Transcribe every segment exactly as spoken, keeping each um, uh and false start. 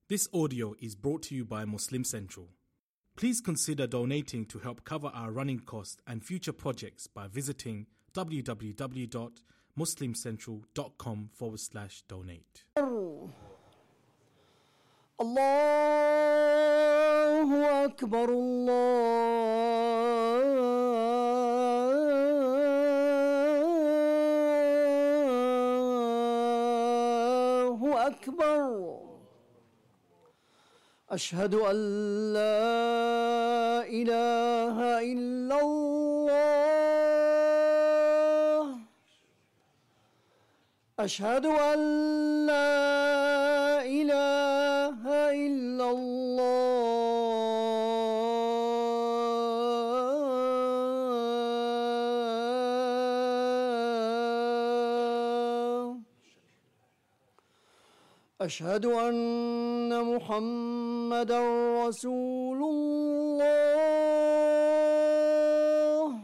This audio is brought to you by Muslim Central. Please consider donating to help cover our running costs and future projects by visiting www.muslimcentral.com forward slash donate. Allahu Akbar, Allahu Akbar. أشهد أن لا إله إلا الله أشهد أن لا إله إلا الله أشهد أن محمد رسول الله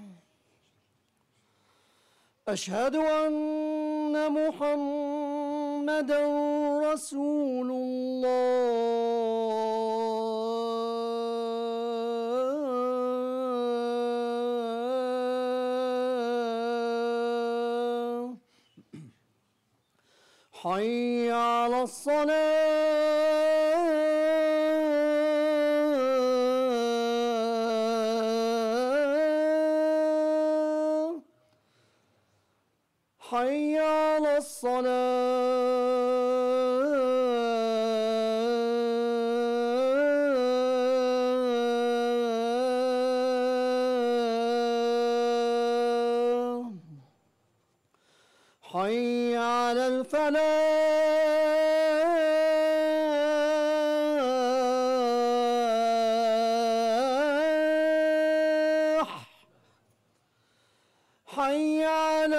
أشهد أن محمد رسول الله حي على الصلاة حي على الصلاة حي على الفلاح حي على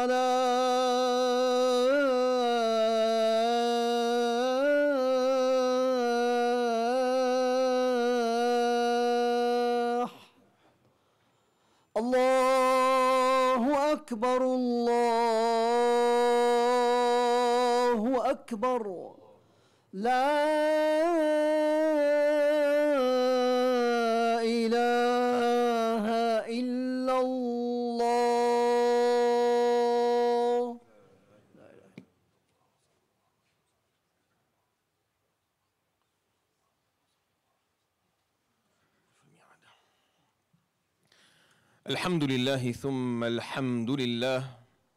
الفلاح الله أكبر الله أكبر لا إله إلا الله. الحمد لله ثم الحمد لله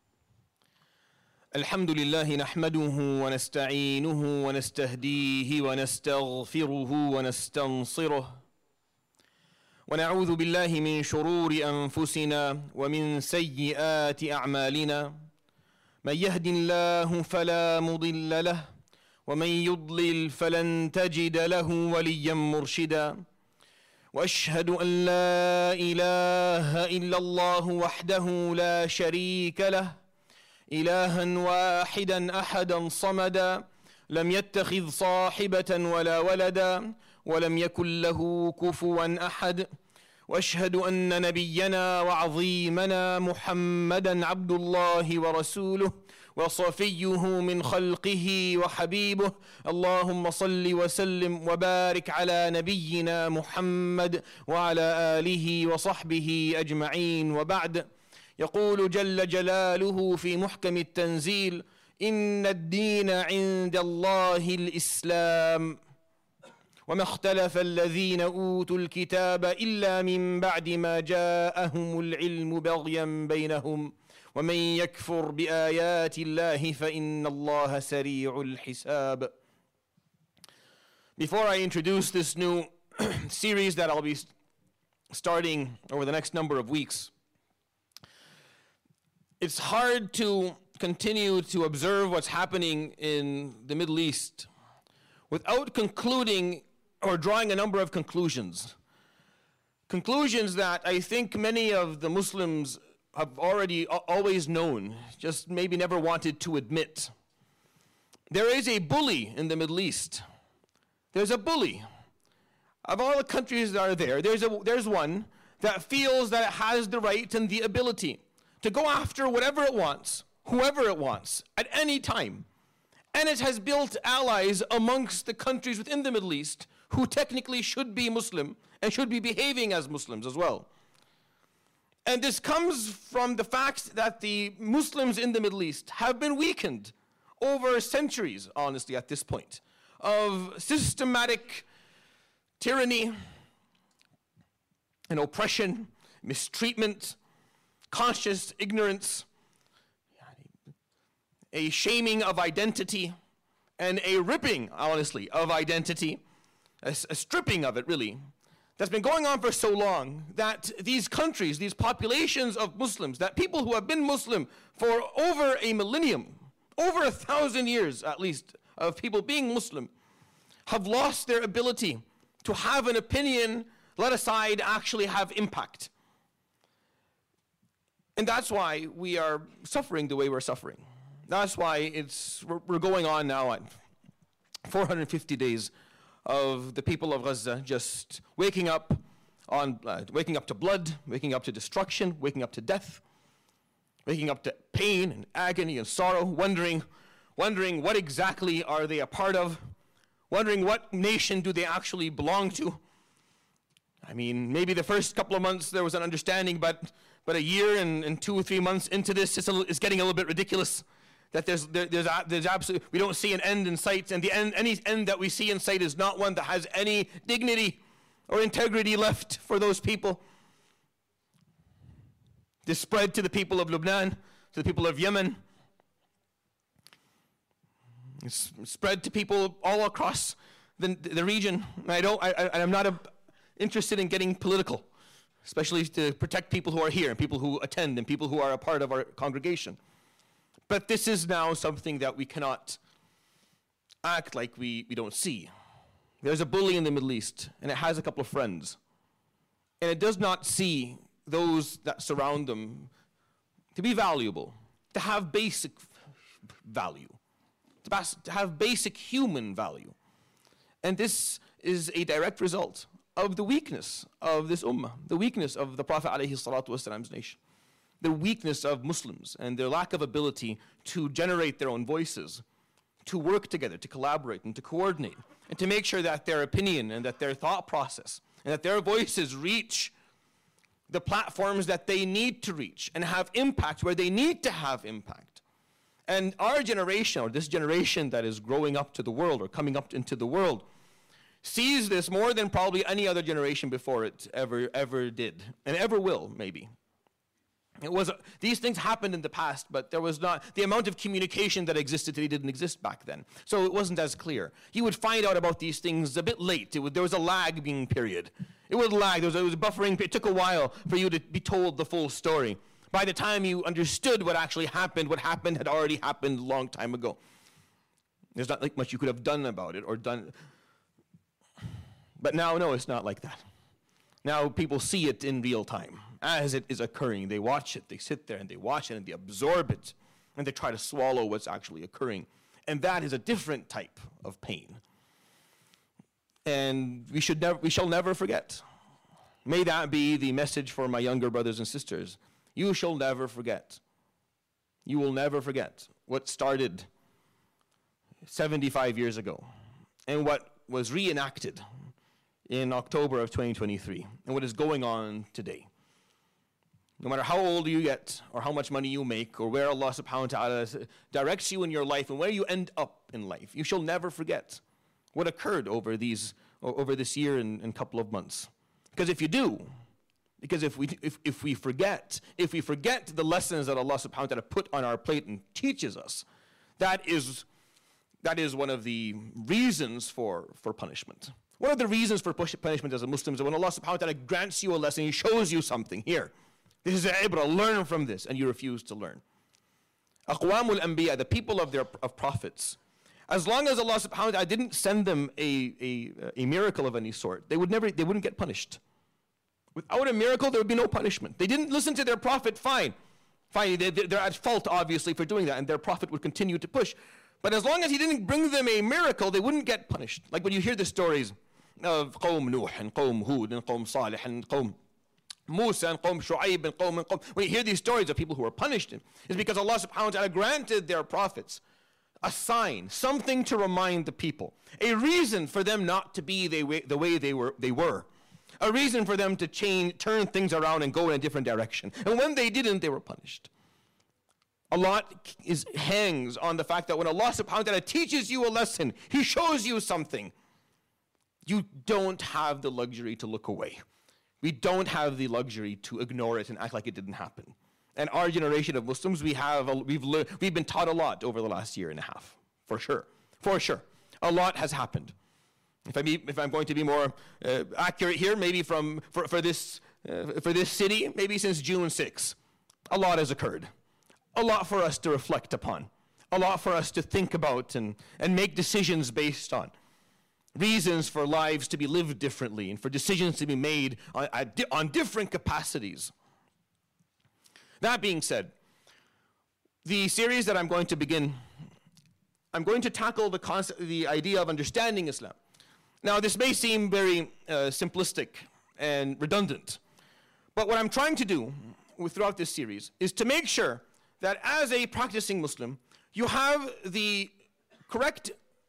الحمد لله نحمده ونستعينه ونستهديه ونستغفره ونستنصره ونعوذ بالله من شرور أنفسنا ومن سيئات أعمالنا من يهد الله فلا مضل له ومن يضلل فلن تجد له وليا مرشدا وأشهد أن لا إله إلا الله وحده لا شريك له إلها واحدا أحدا صمدا لم يتخذ صاحبة ولا ولدا ولم يكن له كفوا أحد وأشهد أن نبينا وعظيمنا محمدا عبد الله ورسوله وصفيه من خلقه وحبيبه اللهم صل وسلم وبارك على نبينا محمد وعلى آله وصحبه أجمعين وبعد. يقول جل جلاله في محكم التنزيل إن الدين عند الله الإسلام وما اختلف الذين أوتوا الكتاب إلا من بعد ما جاءهم العلم بغيا بينهم ومن يكفر بآيات الله فإن الله سريع الحساب. Before I introduce this new series that I'll be starting over the next number of weeks, it's hard to continue to observe what's happening in the Middle East without concluding or drawing a number of conclusions. Conclusions that I think many of the Muslims have already always known, just maybe never wanted to admit. There is a bully in the Middle East. There's a bully. Of all the countries that are there, there's, a, there's one that feels that it has the right and the ability to go after whatever it wants, whoever it wants, at any time. And it has built allies amongst the countries within the Middle East who technically should be Muslim and should be behaving as Muslims as well. And this comes from the fact that the Muslims in the Middle East have been weakened over centuries, honestly, at this point, of systematic tyranny and oppression, mistreatment, conscious ignorance, a shaming of identity, and a ripping, honestly, of identity, a, a stripping of it, really, that's been going on for so long that these countries, these populations of Muslims, that people who have been Muslim for over a millennium, over a thousand years at least, of people being Muslim, have lost their ability to have an opinion, let aside actually have impact. And that's why we are suffering the way we're suffering. That's why it's we're, we're going on now at four hundred fifty days of the people of Gaza just waking up on uh, waking up to blood, waking up to destruction, waking up to death, waking up to pain and agony and sorrow, wondering, wondering what exactly are they a part of, wondering what nation do they actually belong to. I mean, maybe the first couple of months there was an understanding, but but a year and, and two or three months into this, it's, a, it's getting a little bit ridiculous. That there's there, there's there's absolutely we don't see an end in sight, and the end any end that we see in sight is not one that has any dignity or integrity left for those people. This spread to the people of Lebanon, to the people of Yemen. It's spread to people all across the the region. I don't I, I I'm not a, interested in getting political, especially to protect people who are here and people who attend and people who are a part of our congregation. But this is now something that we cannot act like we, we don't see. There's a bully in the Middle East, and it has a couple of friends. And it does not see those that surround them to be valuable, to have basic value, to, bas- to have basic human value. And this is a direct result of the weakness of this ummah, the weakness of the Prophet ﷺ's nation. The weakness of Muslims and their lack of ability to generate their own voices, to work together, to collaborate and to coordinate, and to make sure that their opinion and that their thought process and that their voices reach the platforms that they need to reach and have impact where they need to have impact. And our generation, or this generation that is growing up to the world or coming up into the world, sees this more than probably any other generation before it ever, ever did, and ever will, maybe. It was, these things happened in the past, but there was not, the amount of communication that existed today didn't exist back then. So it wasn't as clear. You would find out about these things a bit late. It would, there was a lagging period. It would lag, there was, it was a buffering, it took a while for you to be told the full story. By the time you understood what actually happened, what happened had already happened a long time ago. There's not like much you could have done about it or done. But now, no, it's not like that. Now people see it in real time as it is occurring. They watch it, they sit there and they watch it and they absorb it and they try to swallow what's actually occurring. And that is a different type of pain. And we should never, we shall never forget. May that be the message for my younger brothers and sisters. You shall never forget. You will never forget what started seventy-five years ago and what was reenacted in October of twenty twenty-three, and what is going on today. No matter how old you get, or how much money you make, or where Allah subhanahu wa ta'ala directs you in your life, and where you end up in life, you shall never forget what occurred over these, over this year and, and couple of months. Because if you do, because if we, if, if we forget, if we forget the lessons that Allah subhanahu wa ta'ala put on our plate and teaches us, that is, that is one of the reasons for, for punishment. One of the reasons for punishment as a Muslim is when Allah subhanahu wa ta'ala grants you a lesson, He shows you something. Here, this is an ibrah, learn from this, and you refuse to learn. Aqwamul Anbiya, the people of their of prophets, as long as Allah subhanahu wa ta'ala didn't send them a, a, a miracle of any sort, they would never, they wouldn't get punished. Without a miracle, there would be no punishment. They didn't listen to their prophet, fine. Fine, they, they're at fault, obviously, for doing that, and their prophet would continue to push. But as long as he didn't bring them a miracle, they wouldn't get punished. Like when you hear the stories of Qawm Nuh and Qawm Hud and Qawm Salih and Qawm Musa and Qawm Shu'aib and Qawm and Qawm. When you hear these stories of people who were punished, it's because Allah subhanahu wa ta'ala granted their prophets a sign, something to remind the people, a reason for them not to be the way, the way they were, they were, a reason for them to change, turn things around and go in a different direction. And when they didn't, they were punished. A lot is, hangs on the fact that when Allah subhanahu wa ta'ala teaches you a lesson, He shows you something, you don't have the luxury to look away. We don't have the luxury to ignore it and act like it didn't happen. And our generation of Muslims, we have, a, we've, le- we've been taught a lot over the last year and a half, for sure, for sure. A lot has happened. If, I be, if I'm going to be more uh, accurate here, maybe from, for, for, this, uh, for this city, maybe since June sixth, a lot has occurred. A lot for us to reflect upon. A lot for us to think about and, and make decisions based on. Reasons for lives to be lived differently and for decisions to be made on, on different capacities. That being said, the series that I'm going to begin, I'm going to tackle the concept, the idea of understanding Islam. Now, this may seem very uh, simplistic and redundant, but what I'm trying to do with, throughout this series is to make sure that as a practicing Muslim, you have the correct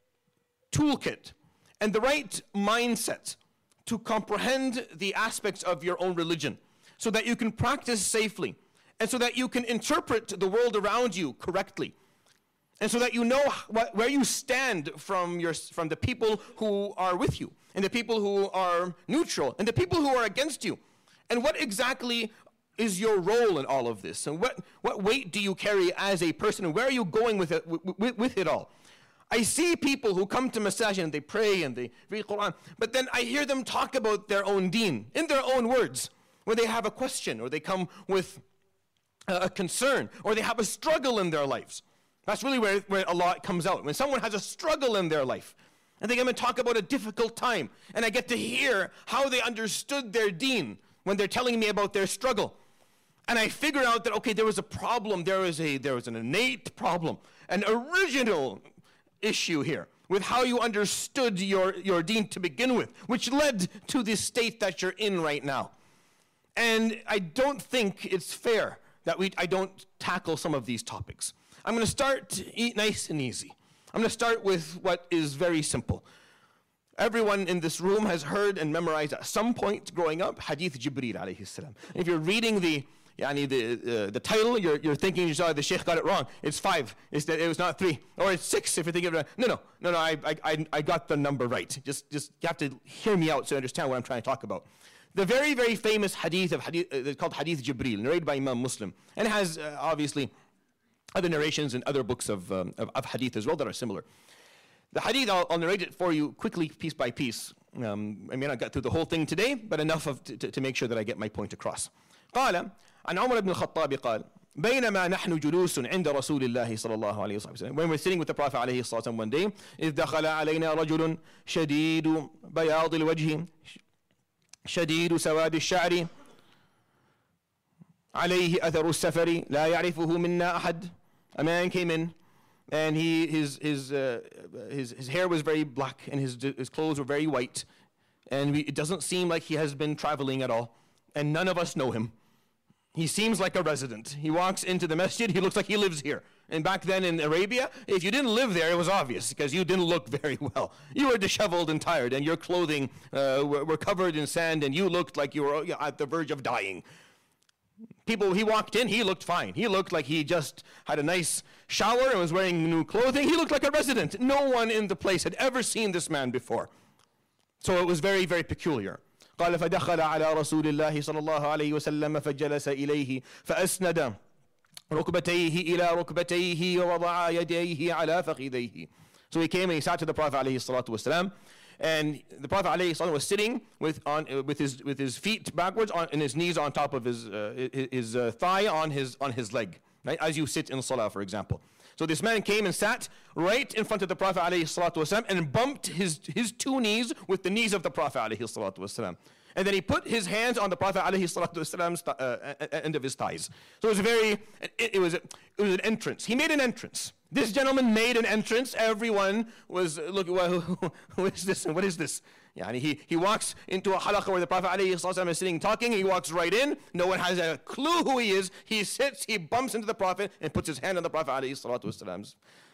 toolkit and the right mindset to comprehend the aspects of your own religion so that you can practice safely and so that you can interpret the world around you correctly and so that you know what, where you stand from, your, from the people who are with you and the people who are neutral and the people who are against you, and what exactly is your role in all of this, and what, what weight do you carry as a person, and where are you going with it, with, with it all? I see people who come to masajid and they pray and they read Quran, but then I hear them talk about their own deen in their own words, when they have a question or they come with a concern or they have a struggle in their lives. That's really where, where a lot comes out. When someone has a struggle in their life and they come and talk about a difficult time, and I get to hear how they understood their deen when they're telling me about their struggle. And I figure out that, okay, there was a problem, there was, a, there was an innate problem, an original issue here with how you understood your, your deen to begin with, which led to the state that you're in right now. And I don't think it's fair that we, I don't tackle some of these topics. I'm going to start e- nice and easy. I'm going to start with what is very simple. Everyone in this room has heard and memorized at some point growing up Hadith Jibreel alayhi salam. If you're reading the Yani the uh, the title, you're you're thinking, you saw the Sheikh got it wrong. It's five. It's that it was not three, or it's six. If you're thinking of it, no, no, no, no. I I I got the number right. Just just you have to hear me out so you understand what I'm trying to talk about. The very very famous hadith of hadith uh, called Hadith Jibreel, narrated by Imam Muslim, and it has uh, obviously other narrations and other books of, um, of of hadith as well that are similar. The hadith, I'll, I'll narrate it for you quickly, piece by piece. Um, I may not get through the whole thing today, but enough of to, to make sure that I get my point across. قال عن عمر بن الخطاب قال بينما نحن جلوس عند رسول الله صلى الله عليه وسلم. When we're sitting with the Prophet عليه الصلاة والسلام one day, إذ دخل علينا رجل شديد بياض الوجه شديد سواد الشعر عليه أثر السفر لا يعرفه منا أحد. A man came in, and he his his uh, his his hair was very black and his his clothes were very white, and we, it doesn't seem like he has been traveling at all, and none of us know him. He seems like a resident. He walks into the masjid, he looks like he lives here. And back then in Arabia, if you didn't live there, it was obvious because you didn't look very well. You were disheveled and tired, and your clothing uh, were, were covered in sand, and you looked like you were at the verge of dying. People, he walked in, he looked fine. He looked like he just had a nice shower and was wearing new clothing. He looked like a resident. No one in the place had ever seen this man before. So it was very, very peculiar. قال فدخل على رسول الله صلى الله عليه وسلم فجلس إليه فأسند ركبتيه إلى ركبتيه ووضع يديه على فخذيه. So he came and he sat to the Prophet عليه الصلاة والسلام, and the Prophet عليه الصلاة was sitting with on uh, with his with his feet backwards on, and his knees on top of his uh, his, his uh, thigh on his on his leg, right? As you sit in salah, for example. So this man came and sat right in front of the Prophet ﷺ and bumped his, his two knees with the knees of the Prophet ﷺ. And then he put his hands on the Prophet ﷺ's uh, end of his thighs. So it was a very, it, it, was a, it was an entrance. He made an entrance. This gentleman made an entrance. Everyone was looking, well, who, who is this and what is this? Yeah, and he, he walks into a halaqah where the Prophet ﷺ is sitting talking. He walks right in. No one has a clue who he is. He sits, he bumps into the Prophet and puts his hand on the Prophet ﷺ's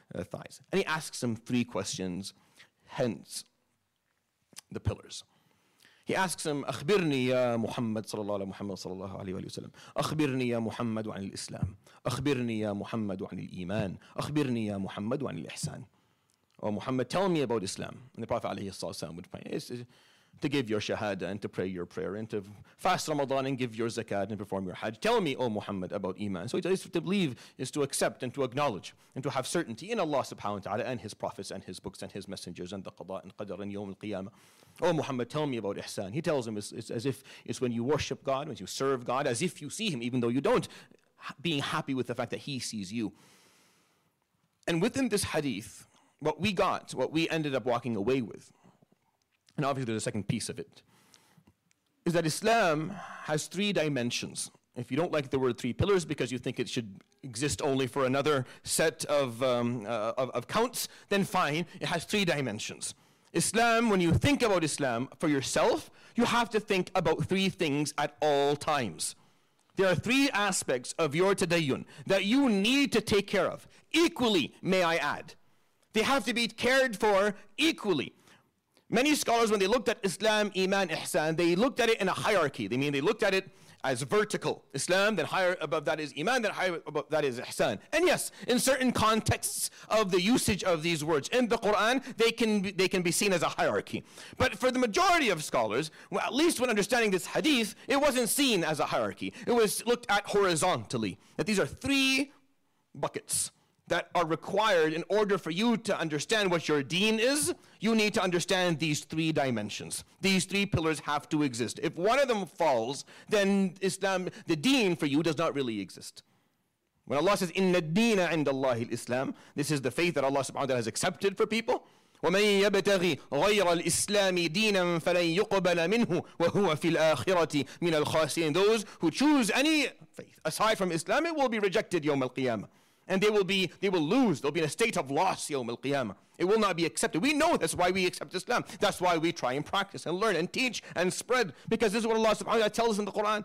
uh, thighs. And he asks him three questions, hence the pillars. He asks him, أخبرني يا محمد صلى الله على محمد صلى الله عليه وسلم أخبرني يا محمد عن الإسلام أخبرني يا محمد عن الإيمان أخبرني يا محمد عن الإحسان. Oh Muhammad, tell me about Islam. And the Prophet ﷺ would pray it's, it's, to give your shahada and to pray your prayer and to fast Ramadan and give your zakat and perform your hajj. Tell me, O Muhammad, about Iman. So it's to believe is to accept and to acknowledge and to have certainty in Allah subhanahu wa ta'ala and His prophets and His books and His messengers and the qada and qadar and yawm al-qiyamah. Oh Muhammad, tell me about ihsan. He tells him it's, it's as if it's when you worship God, when you serve God, as if you see Him, even though you don't, being happy with the fact that He sees you. And within this hadith, what we got, what we ended up walking away with, and obviously there's a second piece of it, is that Islam has three dimensions. If you don't like the word three pillars because you think it should exist only for another set of, um, uh, of, of counts, then fine, it has three dimensions. Islam, when you think about Islam for yourself, you have to think about three things at all times. There are three aspects of your tadayyun that you need to take care of, equally, may I add. They have to be cared for equally. Many scholars, when they looked at Islam, Iman, Ihsan, they looked at it in a hierarchy. They mean they looked at it as vertical. Islam, then higher above that is Iman, then higher above that is Ihsan. And yes, in certain contexts of the usage of these words in the Quran, they can be, they can be seen as a hierarchy. But for the majority of scholars, well, at least when understanding this hadith, it wasn't seen as a hierarchy. It was looked at horizontally. That these are three buckets that are required in order for you to understand what your deen is. You need to understand these three dimensions. These three pillars have to exist. If one of them falls, then Islam, the deen for you does not really exist. When Allah says, إِنَّ الدِّينَ عِنْدَ اللَّهِ الْإِسْلَامِ, this is the faith that Allah subhanahu wa ta'ala has accepted for people. وَمَن يَبْتَغِي غَيْرَ الْإِسْلَامِ دِينًا فَلَن يُقْبَلَ مِنْهُ وَهُوَ فِي الْآخِرَةِ مِنَ الْخَاسِرِينَ. Those who choose any faith aside from Islam, it will be rejected yawm al-qiyamah. And they will be, they will lose. They'll be in a state of loss yawm al-qiyamah. It will not be accepted. We know that's why we accept Islam. That's why we try and practice and learn and teach and spread, because this is what Allah subhanahu wa ta'ala tells us in the Quran.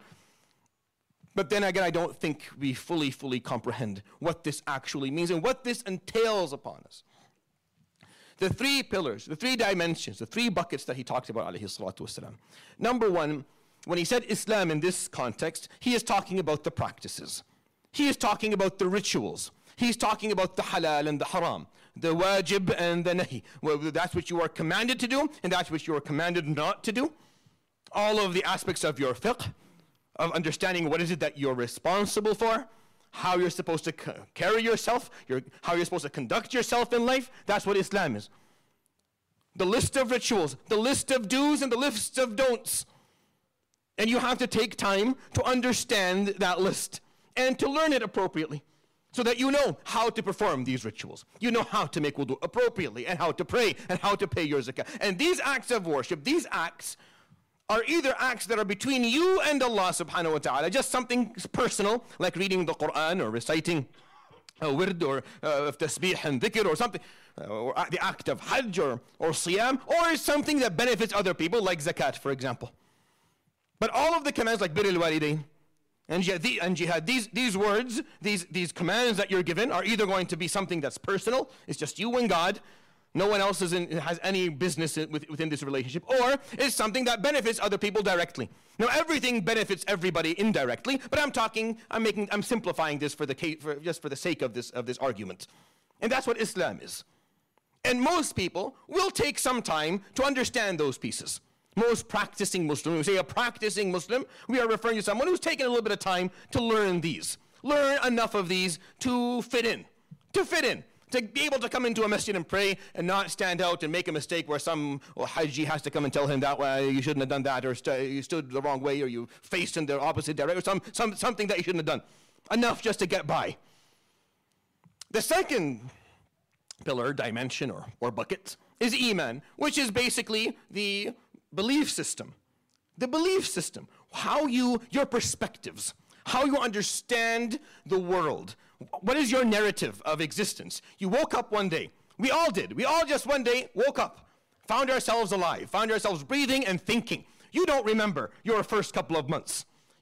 But then again, I don't think we fully, fully comprehend what this actually means and what this entails upon us. The three pillars, the three dimensions, the three buckets that he talked about, alayhi salatu wasalam. Number one, when he said Islam in this context, he is talking about the practices. He is talking about the rituals. He's talking about the halal and the haram, the wajib and the nahi. Well, that's what you are commanded to do, and that's what you are commanded not to do. All of the aspects of your fiqh, of understanding what is it that you're responsible for, how you're supposed to c- carry yourself, your, how you're supposed to conduct yourself in life. That's what Islam is. The list of rituals, the list of do's and the list of don'ts. And you have to take time to understand that list and to learn it appropriately, so that you know how to perform these rituals. You know how to make wudu appropriately, and how to pray, and how to pay your zakah. And these acts of worship, these acts are either acts that are between you and Allah subhanahu wa ta'ala, just something personal, like reading the Quran or reciting a wird or uh, tasbih and dhikr or something, uh, or the act of hajj or, or siyam, or is something that benefits other people, like zakat, for example. But all of the commands like bir al-walidain, And jihad, and jihad, these, these words, these, these commands that you're given are either going to be something that's personal, it's just you and God, no one else is in, has any business in, with, within this relationship, or it's something that benefits other people directly. Now everything benefits everybody indirectly, but I'm talking, I'm making, I'm simplifying this for the case, for, just for the sake of this, of this argument. And that's what Islam is. And most people will take some time to understand those pieces. Most practicing Muslim, when we say a practicing Muslim, we are referring to someone who's taken a little bit of time to learn these. Learn enough of these to fit in. To fit in. To be able to come into a masjid and pray and not stand out and make a mistake where some well, haji has to come and tell him that well, you shouldn't have done that, or st- you stood the wrong way, or you faced in the opposite direction, or some, some, something that you shouldn't have done. Enough just to get by. The second pillar, dimension, or, or bucket is Iman, which is basically the belief system. The belief system. How you, your perspectives. How you understand the world. What is your narrative of existence? You woke up one day. We all did. We all just one day woke up. Found ourselves alive. Found ourselves breathing and thinking. You don't remember your first couple of months.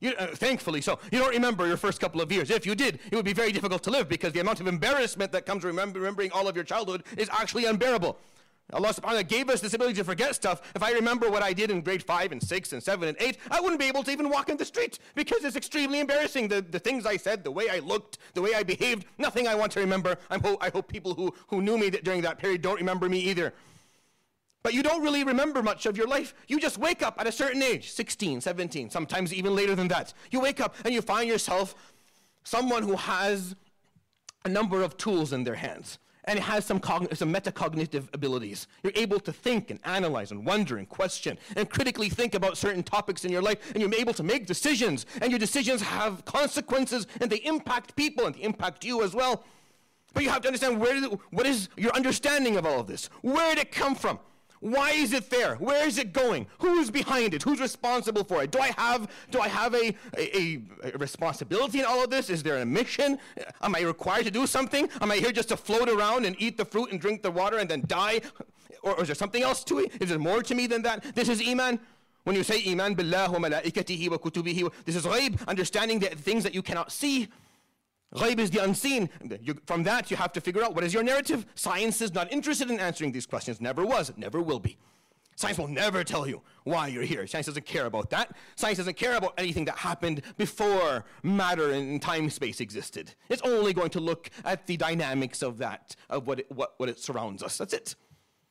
You, uh, thankfully so. You don't remember your first couple of years. If you did, it would be very difficult to live because the amount of embarrassment that comes remember, remembering all of your childhood is actually unbearable. Allah subhanahu wa ta'ala gave us this ability to forget stuff. If I remember what I did in grade five and six and seven and eight, I wouldn't be able to even walk in the street because it's extremely embarrassing. The, the things I said, the way I looked, the way I behaved, nothing I want to remember. I'm ho- I hope people who, who knew me that during that period don't remember me either. But you don't really remember much of your life. You just wake up at a certain age, sixteen, seventeen, sometimes even later than that. You wake up and you find yourself someone who has a number of tools in their hands. And it has some, cogn- some metacognitive abilities. You're able to think and analyze and wonder and question and critically think about certain topics in your life, and you're able to make decisions, and your decisions have consequences, and they impact people, and they impact you as well. But you have to understand, where did it, what is your understanding of all of this? Where did it come from? Why is it there? Where is it going? Who's behind it? Who's responsible for it? Do I have, do I have a, a, a responsibility in all of this? Is there a mission? Am I required to do something? Am I here just to float around and eat the fruit and drink the water and then die? Or, or is there something else to it? Is there more to me than that? This is Iman. When you say Iman billah wa malaikatihi wa kutubihi, this is ghaib, understanding the things that you cannot see. Ghaib is the unseen. You, from that, you have to figure out what is your narrative. Science is not interested in answering these questions. Never was. Never will be. Science will never tell you why you're here. Science doesn't care about that. Science doesn't care about anything that happened before matter and time-space existed. It's only going to look at the dynamics of that, of what it, what, what it surrounds us. That's it.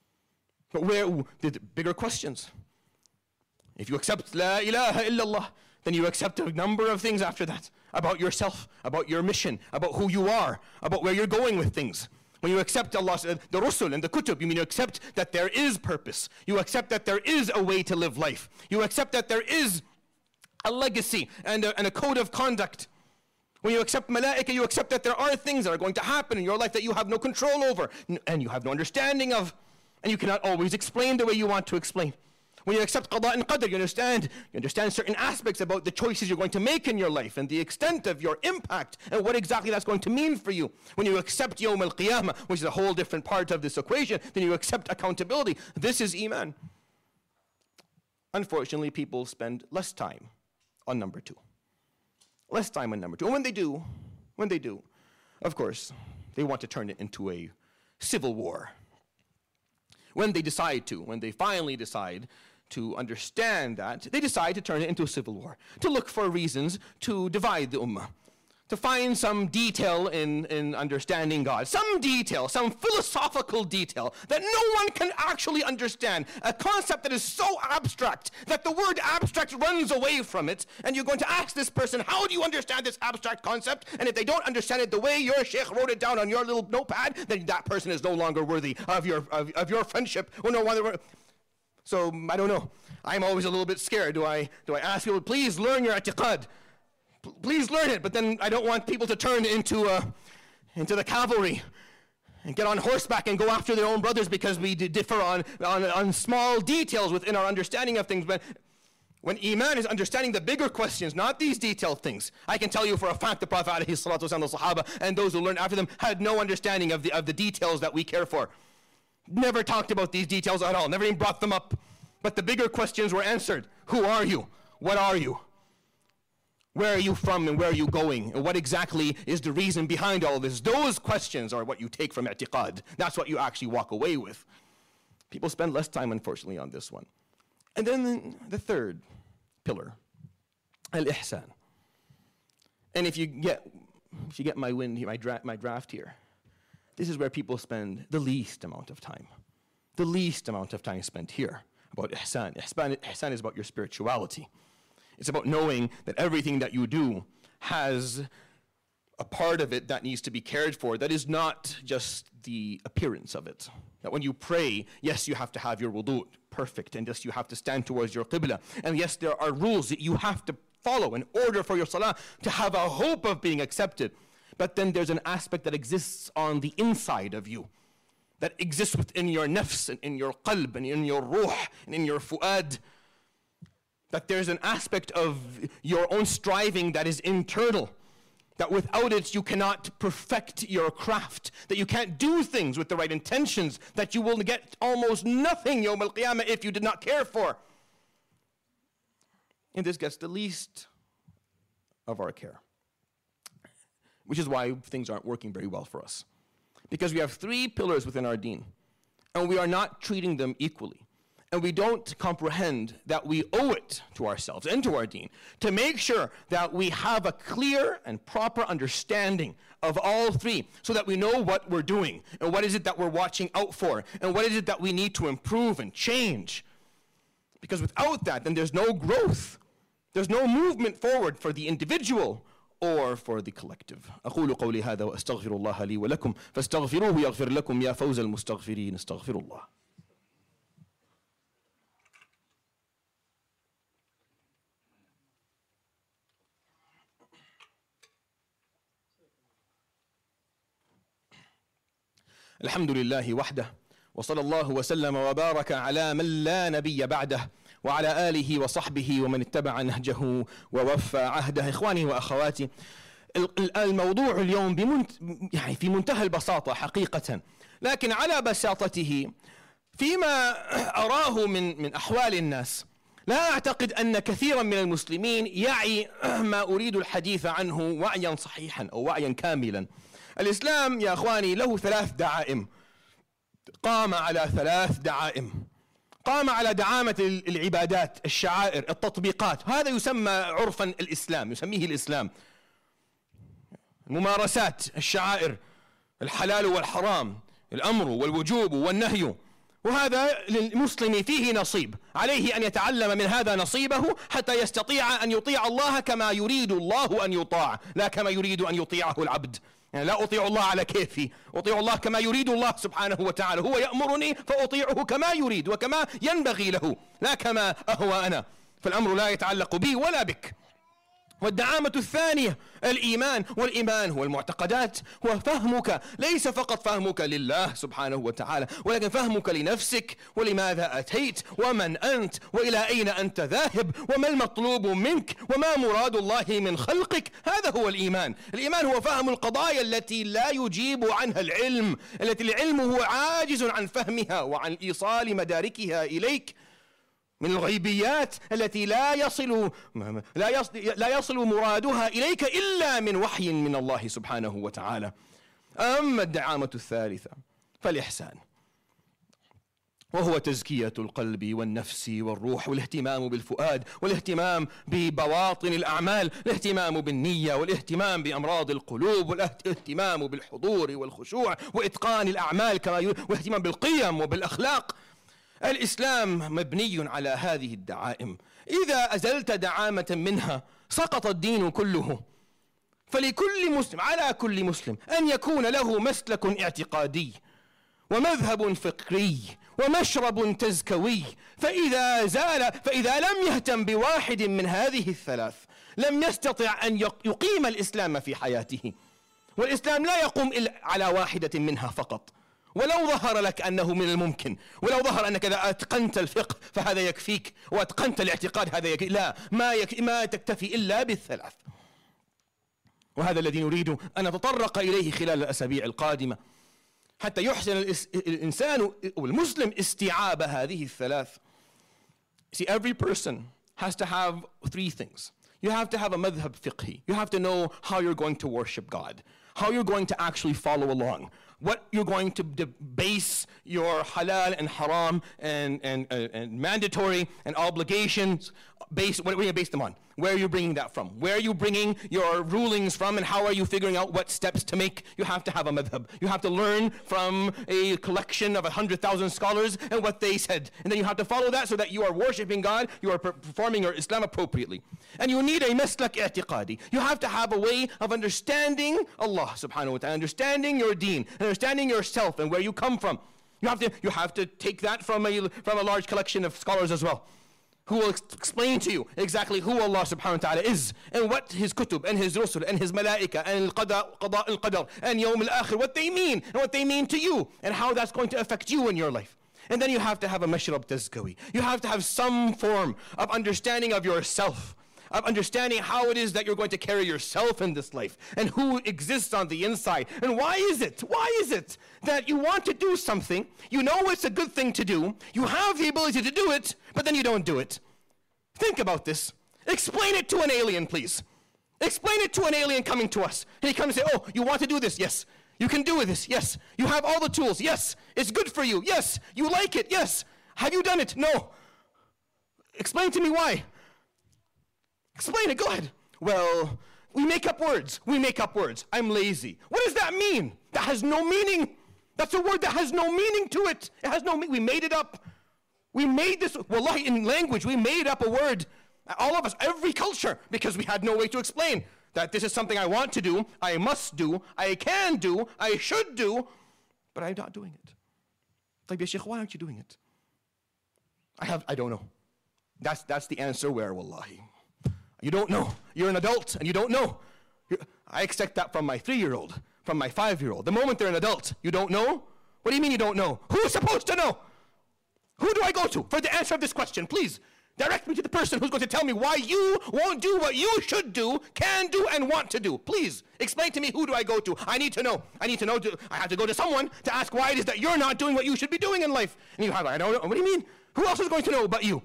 But where, the bigger questions. If you accept La ilaha illallah, then you accept a number of things after that. About yourself, about your mission, about who you are, about where you're going with things. When you accept Allah, the Rusul and the Kutub, you mean you accept that there is purpose. You accept that there is a way to live life. You accept that there is a legacy and a, and a code of conduct. When you accept Malaika, you accept that there are things that are going to happen in your life that you have no control over and you have no understanding of, and you cannot always explain the way you want to explain. When you accept Qada and Qadr, you understand, you understand certain aspects about the choices you're going to make in your life and the extent of your impact and what exactly that's going to mean for you. When you accept Yawm al-Qiyamah, which is a whole different part of this equation, then you accept accountability. This is Iman. Unfortunately, people spend less time on number two. Less time on number two. And when they do, when they do, of course, they want to turn it into a civil war. When they decide to, when they finally decide to understand that, they decide to turn it into a civil war, to look for reasons to divide the ummah, to find some detail in, in understanding God, some detail, some philosophical detail that no one can actually understand, a concept that is so abstract that the word abstract runs away from it, and you're going to ask this person, how do you understand this abstract concept? And if they don't understand it the way your sheikh wrote it down on your little notepad, then that person is no longer worthy of your, of, of your friendship, or no longer. So, I don't know. I'm always a little bit scared. Do I, do I ask people, please learn your i'tiqad? P- please learn it. But then I don't want people to turn into, uh, into the cavalry and get on horseback and go after their own brothers because we d- differ on, on, on small details within our understanding of things. But when Iman is understanding the bigger questions, not these detailed things. I can tell you for a fact the Prophet alayhi salatu wasalam, the Sahaba, and those who learned after them had no understanding of the, of the details that we care for. Never talked about these details at all, never even brought them up. But the bigger questions were answered. Who are you? What are you? Where are you from and where are you going? And what exactly is the reason behind all this? Those questions are what you take from i'tiqad. That's what you actually walk away with. People spend less time, unfortunately, on this one. And then the third pillar, al-ihsan. And if you get, if you get my wind here, my, dra- my draft here, this is where people spend the least amount of time. The least amount of time spent here about ihsan. Ihsan, ihsan is about your spirituality. It's about knowing that everything that you do has a part of it that needs to be cared for that is not just the appearance of it. That when you pray, yes, you have to have your wudu perfect, and yes, you have to stand towards your qibla. And yes, there are rules that you have to follow in order for your salah to have a hope of being accepted. But then there's an aspect that exists on the inside of you, that exists within your nafs, and in your qalb, and in your ruh, and in your fu'ad. That there's an aspect of your own striving that is internal, that without it you cannot perfect your craft, that you can't do things with the right intentions, that you will get almost nothing Yawm al-Qiyamah if you did not care for. And this gets the least of our care. Which is why things aren't working very well for us. Because we have three pillars within our deen, and we are not treating them equally. And we don't comprehend that we owe it to ourselves and to our deen to make sure that we have a clear and proper understanding of all three, so that we know what we're doing and what is it that we're watching out for and what is it that we need to improve and change. Because without that, then there's no growth. There's no movement forward for the individual or for the collective. أقول قولي هذا وأستغفر الله لي ولكم فاستغفروه يغفر لكم يا فوز المستغفرين استغفر الله. الحمد لله وحده وصلى الله وسلم وبارك على من لا نبي بعده وعلى آله وصحبه ومن اتبع نهجه ووفى عهده. إخواني وأخواتي، الموضوع اليوم بمنت... يعني في منتهى البساطة حقيقة، لكن على بساطته فيما أراه من من أحوال الناس لا أعتقد أن كثيرا من المسلمين يعي ما أريد الحديث عنه وعيا صحيحا أو وعيا كاملا. الإسلام يا أخواني له ثلاث دعائم، قام على ثلاث دعائم. قام على دعامة العبادات، الشعائر، التطبيقات، هذا يسمى عرفا الإسلام، يسميه الإسلام. الممارسات، الشعائر، الحلال والحرام، الأمر والوجوب والنهي، وهذا للمسلم فيه نصيب، عليه أن يتعلم من هذا نصيبه حتى يستطيع أن يطيع الله كما يريد الله أن يطاع، لا كما يريد أن يطيعه العبد. يعني لا أطيع الله على كيفي، أطيع الله كما يريد الله سبحانه وتعالى. هو يأمرني فأطيعه كما يريد وكما ينبغي له، لا كما أهوى أنا، فالأمر لا يتعلق بي ولا بك. والدعامة الثانية الإيمان، والإيمان هو المعتقدات، هو فهمك، ليس فقط فهمك لله سبحانه وتعالى، ولكن فهمك لنفسك، ولماذا أتيت، ومن أنت، وإلى أين أنت ذاهب، وما المطلوب منك، وما مراد الله من خلقك. هذا هو الإيمان. الإيمان هو فهم القضايا التي لا يجيب عنها العلم، التي العلم هو عاجز عن فهمها وعن إيصال مداركها إليك، من الغيبيات التي لا يصل لا يصل لا يصل مرادها إليك إلا من وحي من الله سبحانه وتعالى. أما الدعامة الثالثة فالإحسان، وهو تزكية القلب والنفس والروح، والاهتمام بالفؤاد، والاهتمام ببواطن الأعمال، الاهتمام بالنية، والاهتمام بأمراض القلوب، والاهتمام بالحضور والخشوع وإتقان الأعمال كما والاهتمام بالقيم وبالأخلاق. الإسلام مبني على هذه الدعائم. إذا أزلت دعامة منها سقط الدين كله. فلكل مسلم، على كل مسلم، أن يكون له مسلك اعتقادي ومذهب فكري ومشرب تزكوي. فإذا زال فإذا لم يهتم بواحد من هذه الثلاث لم يستطع أن يقيم الإسلام في حياته. والإسلام لا يقوم إلا على واحدة منها فقط. ولو ظهر لك أنه من الممكن، ولو ظهر أنك إذا أتقنت الفقه فهذا يكفيك، وأتقنت الاعتقاد هذا يكفيك، لا، ما, يك... ما تكتفي إلا بالثلاث. وهذا الذي نريد أن نتطرق إليه خلال الأسابيع القادمة حتى يحسن الإس... الإنسان والمسلم استيعاب هذه الثلاث. See, every person has to have three things. You have to have a madhab fiqhi. You have to know how you're going to worship God, how you're going to actually follow along, what you're going to base your halal and haram and, and, uh, and mandatory and obligations, base, what are you base them on? Where are you bringing that from? Where are you bringing your rulings from, and how are you figuring out what steps to make? You have to have a madhab. You have to learn from a collection of a hundred thousand scholars and what they said. And then you have to follow that so that you are worshipping God, you are performing your Islam appropriately. And you need a maslak i'tiqadi. You have to have a way of understanding Allah subhanahu wa ta'ala, understanding your deen, understanding yourself and where you come from. You have to, you have to take that from a, from a large collection of scholars as well, who will ex- explain to you exactly who Allah subhanahu wa ta'ala is, and what his kutub and his rusul and his malaika and al-qada, qada al-qadar and yawm al-akhir, what they mean and what they mean to you and how that's going to affect you in your life. And then you have to have a mashrab tazkawi. You have to have some form of understanding of yourself, of understanding how it is that you're going to carry yourself in this life, and who exists on the inside. And why is it, why is it that you want to do something, you know it's a good thing to do, you have the ability to do it, but then you don't do it? Think about this. Explain it to an alien, please. Explain it to an alien coming to us. And he comes and say, oh, you want to do this? Yes. You can do this? Yes. You have all the tools? Yes. It's good for you? Yes. You like it? Yes. Have you done it? No. Explain to me why. Explain it. Go ahead. Well, we make up words. We make up words. I'm lazy. What does that mean? That has no meaning. That's a word that has no meaning to it. It has no meaning. We made it up. We made this, wallahi, in language, we made up a word. All of us, every culture, because we had no way to explain that this is something I want to do, I must do, I can do, I should do, but I'm not doing it. Like, ya Shaykh, why aren't you doing it? I have, I don't know. That's, that's the answer where, wallahi. You don't know. You're an adult and you don't know. You're, I expect that from my three-year-old, from my five-year-old. The moment they're an adult, you don't know? What do you mean you don't know? Who's supposed to know? Who do I go to for the answer of this question? Please, direct me to the person who's going to tell me why you won't do what you should do, can do, and want to do. Please, explain to me, who do I go to? I need to know. I need to know. To, I have to go to someone to ask why it is that you're not doing what you should be doing in life. And you have, I don't know. What do you mean? Who else is going to know but you?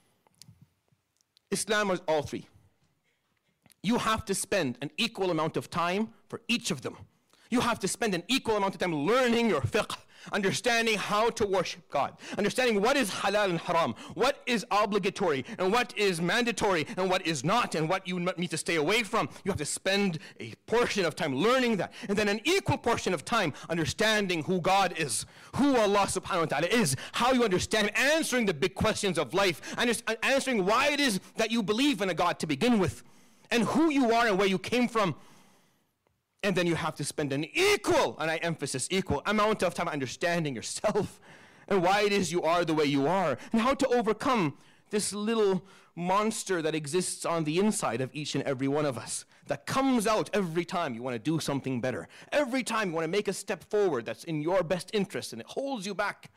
Islam is all three. You have to spend an equal amount of time for each of them. You have to spend an equal amount of time learning your fiqh, understanding how to worship God, understanding what is halal and haram, what is obligatory and what is mandatory and what is not, and what you need to stay away from. You have to spend a portion of time learning that, and then an equal portion of time understanding who God is, who Allah subhanahu wa ta'ala is, how you understand, answering the big questions of life, and answering why it is that you believe in a God to begin with, and who you are and where you came from. And then you have to spend an equal, and I emphasize equal, amount of time understanding yourself and why it is you are the way you are, and how to overcome this little monster that exists on the inside of each and every one of us, that comes out every time you want to do something better, every time you want to make a step forward that's in your best interest, and it holds you back.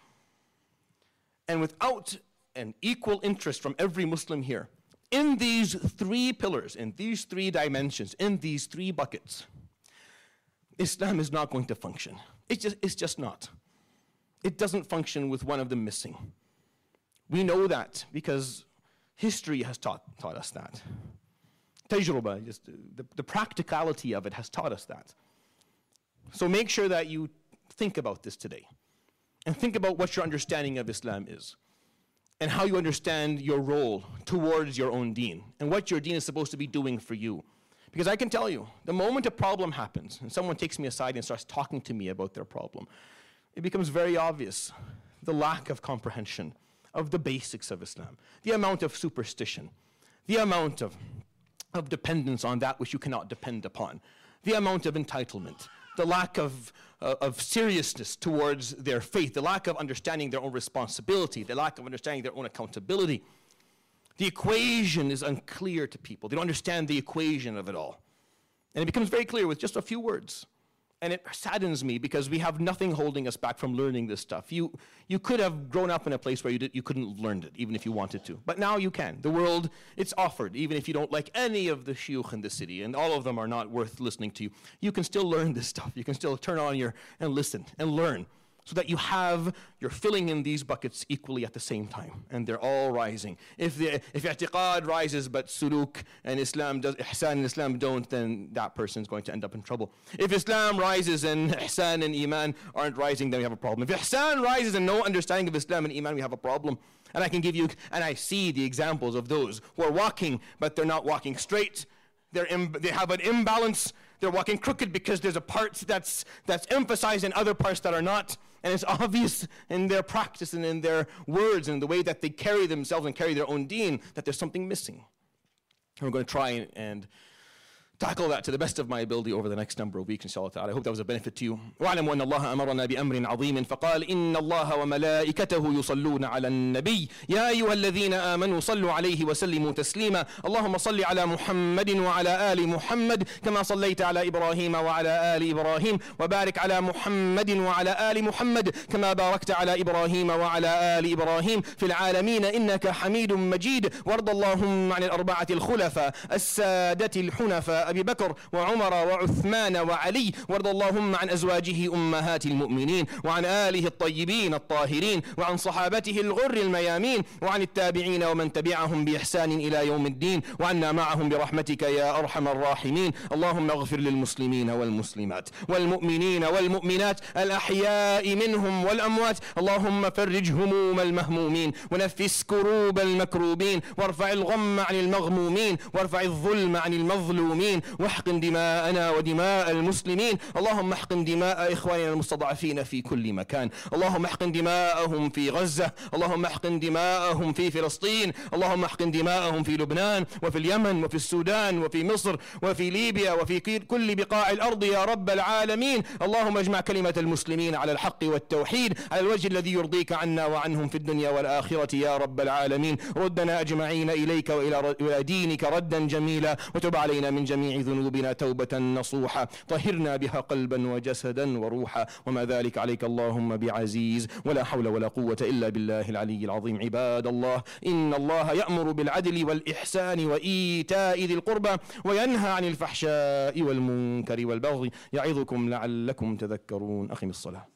And without an equal interest from every Muslim here, in these three pillars, in these three dimensions, in these three buckets, Islam is not going to function. It's just, it's just not. It doesn't function with one of them missing. We know that because history has taught, taught us that. Tajruba, just the, the practicality of it has taught us that. So make sure that you think about this today. And think about what your understanding of Islam is, and how you understand your role towards your own deen, and what your deen is supposed to be doing for you. Because I can tell you, the moment a problem happens, and someone takes me aside and starts talking to me about their problem, it becomes very obvious the lack of comprehension of the basics of Islam, the amount of superstition, the amount of, of dependence on that which you cannot depend upon, the amount of entitlement, the lack of, uh, of seriousness towards their faith, the lack of understanding their own responsibility, the lack of understanding their own accountability. The equation is unclear to people. They don't understand the equation of it all. And it becomes very clear with just a few words. And it saddens me because we have nothing holding us back from learning this stuff. You, you could have grown up in a place where you, did, you couldn't have learned it, even if you wanted to. But now you can. The world, it's offered, even if you don't like any of the shuyukh in the city, and all of them are not worth listening to you. You can still learn this stuff. You can still turn on your, and listen, and learn, so that you have, you're filling in these buckets equally at the same time, and they're all rising. If the if i'tiqad rises but suluk and Islam does, ihsan and Islam don't, then that person's going to end up in trouble. If Islam rises and ihsan and iman aren't rising, then we have a problem. If ihsan rises and no understanding of Islam and iman, we have a problem. And I can give you, and I see the examples of those who are walking, but they're not walking straight. They're Im- they have an imbalance. They're walking crooked because there's a part that's that's emphasized and other parts that are not. And it's obvious in their practice and in their words and the way that they carry themselves and carry their own deen that there's something missing. And we're going to try and tackle that to the best of my ability over the next number of weeks, inshallah ta'ala. I hope that was a benefit to you. وَاعْلَمُوا أَنَّ اللَّهَ أَمَرَنَا بِأَمْرٍ عَظِيمٍ فَقَالَ إِنَّ اللَّهَ وَمَلَائِكَتَهُ يُصَلُّونَ عَلَى النَّبِيِّ يَا أَيُّهَا الَّذِينَ آمَنُوا صَلُّوا عَلَيْهِ وَسَلِّمُوا تَسْلِيمًا اللهم صل على محمد وعلى آل محمد كما صليت على إبراهيم وعلى آل إبراهيم وبارك على محمد وعلى آل محمد كما باركت على إبراهيم وعلى آل إبراهيم في العالمين إنك حميد مجيد وارض اللهم عن الأربعة الخلفاء السادة الحنفاء أبي بكر وعمر وعثمان وعلي، وارض اللهم عن أزواجه أمهات المؤمنين وعن آله الطيبين الطاهرين وعن صحابته الغر الميامين وعن التابعين ومن تبعهم بإحسان إلى يوم الدين، وعنا معهم برحمتك يا أرحم الراحمين. اللهم اغفر للمسلمين والمسلمات والمؤمنين والمؤمنات الأحياء منهم والأموات. اللهم فرج هموم المهمومين ونفس كروب المكروبين، وارفع الغم عن المغمومين، وارفع الظلم عن المظلومين، واحقن دماءنا ودماء المسلمين. اللهم احقن دماء إخواننا المستضعفين في كل مكان. اللهم احقن دماءهم في غزة، اللهم احقن دماءهم في فلسطين، اللهم احقن دماءهم في لبنان وفي اليمن وفي السودان وفي مصر وفي ليبيا وفي كل بقاع الأرض يا رب العالمين. اللهم اجمع كلمة المسلمين على الحق والتوحيد على الوجه الذي يرضيك عنا وعنهم في الدنيا والآخرة يا رب العالمين. ردنا أجمعين إليك وإلى دينك ردا جميلا، وتب علينا من جميع ذنوبنا توبة نصوحا، طهرنا بها قلبا وجسدا وروحا، وما ذلك عليك اللهم بعزيز، ولا حول ولا قوة إلا بالله العلي العظيم. عباد الله، إن الله يأمر بالعدل والإحسان وإيتاء ذي القربى وينهى عن الفحشاء والمنكر والبغي، يعظكم لعلكم تذكرون. أقم الصلاة.